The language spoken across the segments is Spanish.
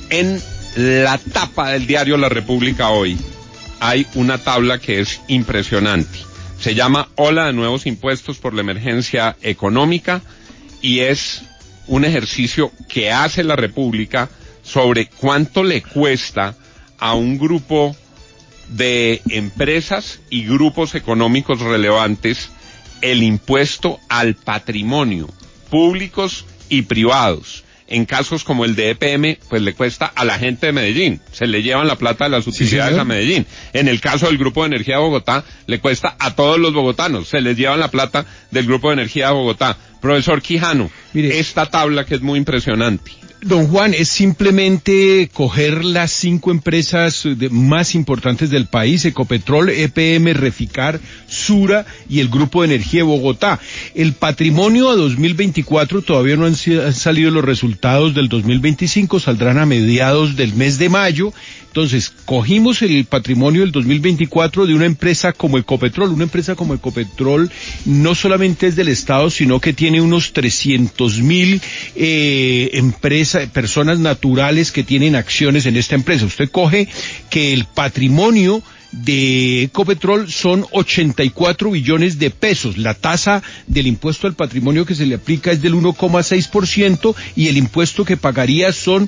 En la tapa del diario La República hoy hay una tabla que es impresionante. Se llama Ola de nuevos impuestos por la emergencia económica y es un ejercicio que hace La República sobre cuánto le cuesta a un grupo de empresas y grupos económicos relevantes el impuesto al patrimonio, públicos y privados. En casos como el de EPM, pues le cuesta a la gente de Medellín, se le llevan la plata de las utilidades a Medellín. En el caso del Grupo de Energía de Bogotá, le cuesta a todos los bogotanos, se les llevan la plata del Grupo de Energía de Bogotá. Profesor Quijano, mire, esta tabla que es muy impresionante. Don Juan, es simplemente coger las 5 empresas más importantes del país: Ecopetrol, EPM, Reficar, Sura y el Grupo de Energía de Bogotá. El patrimonio a 2024, todavía no han salido los resultados del 2025, saldrán a mediados del mes de mayo. Entonces, cogimos el patrimonio del 2024 de una empresa como Ecopetrol. Una empresa como Ecopetrol no solamente es del Estado, sino que tiene unos 300.000 personas naturales que tienen acciones en esta empresa. Usted coge que el patrimonio de Ecopetrol son 84 billones de pesos. La tasa del impuesto al patrimonio que se le aplica es del 1,6% y el impuesto que pagaría son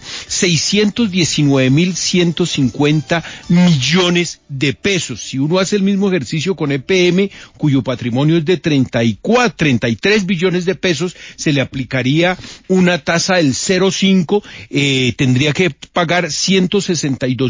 619.150 millones de pesos. Si uno hace el mismo ejercicio con EPM, cuyo patrimonio es de 33 billones de pesos, se le aplicaría una tasa del 0,5, tendría que pagar 162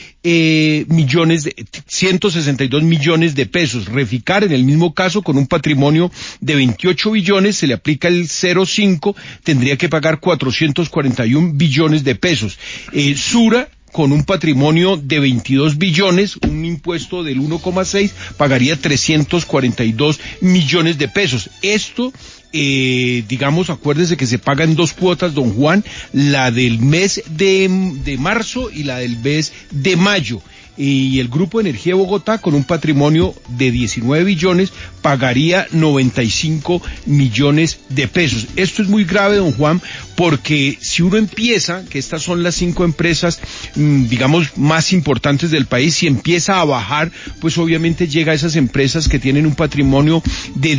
millones de pesos. Reficar, en el mismo caso, con un patrimonio de 28 billones, se le aplica el 0,5, tendría que pagar 441 billones de pesos. Sura, con un patrimonio de 22 billones, un impuesto del 1,6, pagaría 342 millones de pesos. Esto, digamos, acuérdese que se paga en 2 cuotas, don Juan, la del mes de marzo y la del mes de mayo. Y el Grupo de Energía de Bogotá, con un patrimonio de 19 billones, pagaría 95 millones de pesos. Esto es muy grave, don Juan, porque si uno empieza, que estas son las 5 empresas, digamos, más importantes del país, si empieza a bajar, pues obviamente llega a esas empresas que tienen un patrimonio de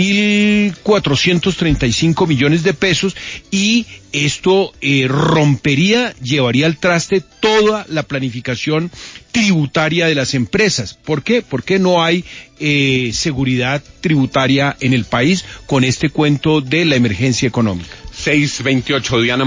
10.435 millones de pesos, y esto llevaría al traste toda la planificación tributaria de las empresas. ¿Por qué? Porque no hay seguridad tributaria en el país con este cuento de la emergencia económica. 6:28, Diana.